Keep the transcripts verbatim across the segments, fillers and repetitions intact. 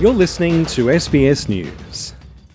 You're listening to S B S News.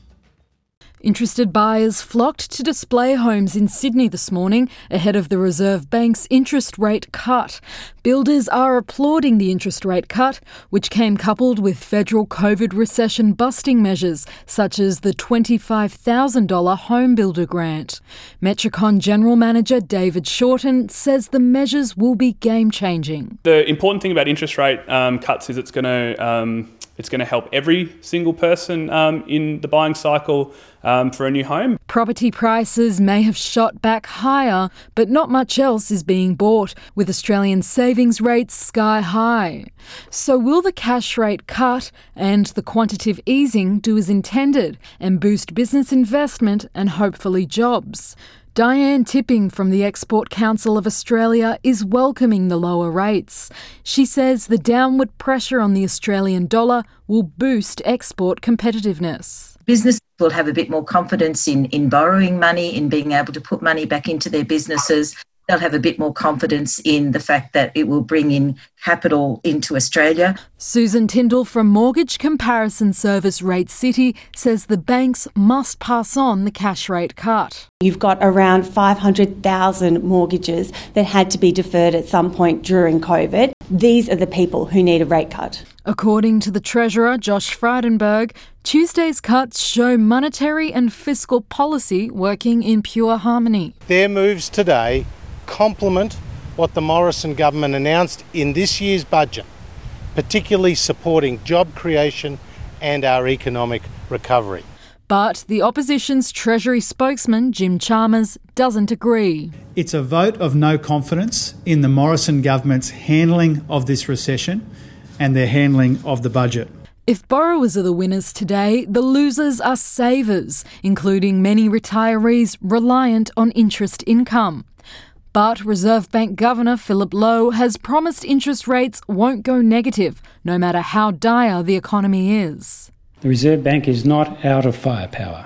Interested buyers flocked to display homes in Sydney this morning ahead of the Reserve Bank's interest rate cut. Builders are applauding the interest rate cut, which came coupled with federal COVID recession busting measures, such as the twenty-five thousand dollars home builder grant. Metricon General Manager David Shorten says the measures will be game-changing. The important thing about interest rate um, cuts is it's going to um, it's going to help every single person um, in the buying cycle um, for a new home. Property prices may have shot back higher, but not much else is being bought, with Australian savings rates sky high. So will the cash rate cut and the quantitative easing do as intended and boost business investment and hopefully jobs? Diane Tipping from the Export Council of Australia is welcoming the lower rates. She says the downward pressure on the Australian dollar will boost export competitiveness. Businesses will have a bit more confidence in, in borrowing money, in being able to put money back into their businesses. They'll have a bit more confidence in the fact that it will bring in capital into Australia. Susan Tyndall from mortgage comparison service Rate City says the banks must pass on the cash rate cut. You've got around five hundred thousand mortgages that had to be deferred at some point during COVID. These are the people who need a rate cut. According to the Treasurer, Josh Frydenberg, Tuesday's cuts show monetary and fiscal policy working in pure harmony. Their moves today complement what the Morrison government announced in this year's budget, particularly supporting job creation and our economic recovery. But the opposition's Treasury spokesman, Jim Chalmers, doesn't agree. It's a vote of no confidence in the Morrison government's handling of this recession and their handling of the budget. If borrowers are the winners today, the losers are savers, including many retirees reliant on interest income. But Reserve Bank Governor Philip Lowe has promised interest rates won't go negative, no matter how dire the economy is. The Reserve Bank is not out of firepower.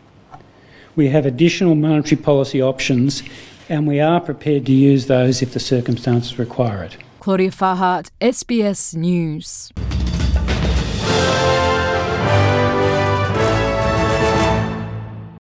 We have additional monetary policy options and we are prepared to use those if the circumstances require it. Claudia Farhart, S B S News.